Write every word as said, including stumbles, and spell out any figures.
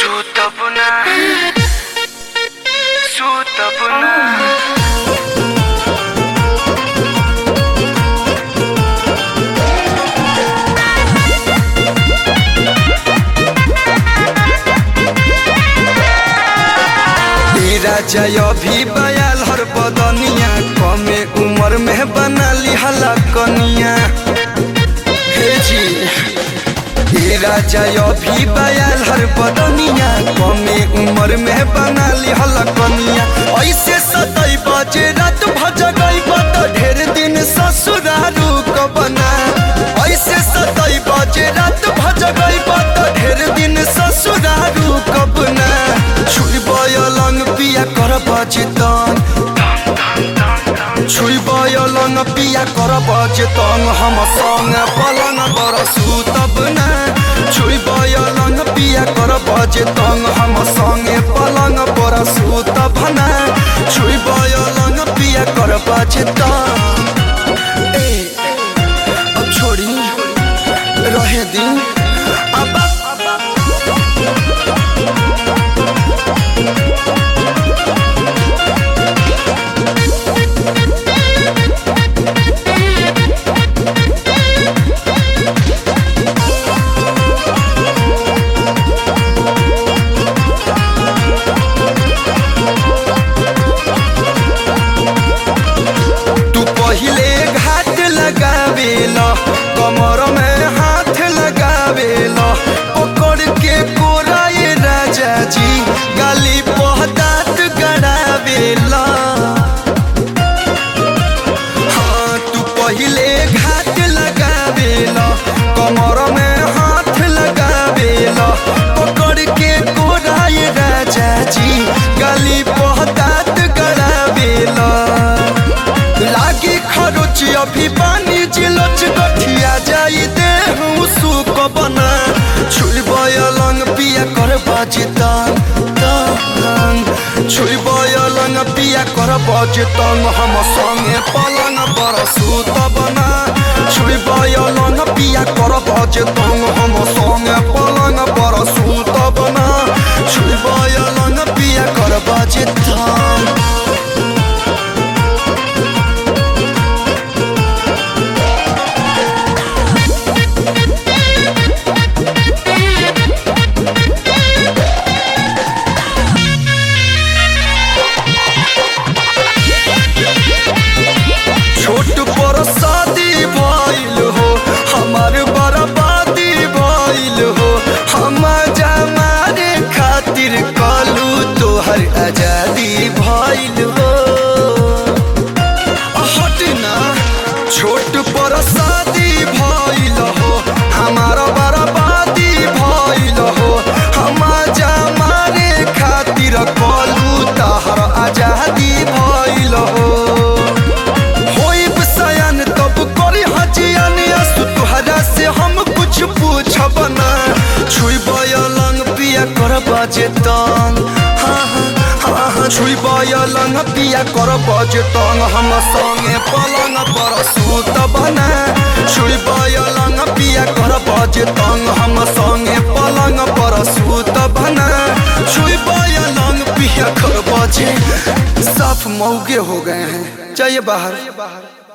Sutabuna, Sutabuna. राजा अभी बयाल हर बदनिया कमे उम्र में बना ली हला कनिया। हे जी हे राजा अभी बयाल हर बदनिया कमे उम्र में बना ली हला कनिया। ऐसे सतई बजे रात भज गई बत ढेर दिन ससुरारू को बना। ऐसे सतई बजे रात भज गई बत ढेर दिन ससुरारू को बना। छुई बयलंग पिया कर बजतन, छुई बयलंग पिया कर बजतन हम संग पलंग पर सुतब ना। छुई बयलंग पिया कर बजतन हम संगे पलंग पर सुतब ना। छुई बयलंग पिया कर बजतन। ए अब छोड़ी रहे दिन अब कमर में हाथ लगावेला पकड़ के कोराए राजा जी गाली पहदात गड़ावेला। हाँ तू पहले घाट लगावेला कमर में हाथ लगावेला पकड़ के कोराए राजा जी गाली पहदात गड़ावेला। लागी खरोच अभी पानी जिलोच गठिया जाई दे हूँ सुख बना। छुई बयलंग पिया कर बजतन तंग, छुई बयलंग पिया कर बजतन हम संगे पलंग पर सुतब ना। छुई बयलंग पिया कर बजतन हम संगे पलंग पर सुतब ना। छुई बयलंग पिया कर बजतन। छोट पर शादी भइल हो हमार बर्बादी भइल हो। हम जमारे खातिर कलू तोहर आजादी भइल हो। हट ना छोट पर शादी भइल हो हमार बर्बादी भइल हो। हम जमारे खातिर कलू तोहर आजादी भइल हो। से हम कुछ पूछब ना। छुई बयलंग पिया कर बजतन, हाँ हाँ हाँ छुई बयलंग पिया कर बजतन हम संगे पलंग पर सुतब ना। छुई बयलंग पिया कर बजतन हम संगे पलंग पर सुतब ना। छुई बयलंग पिया कर बजे साफ मौके हो गए हैं। चाहिए बाहर।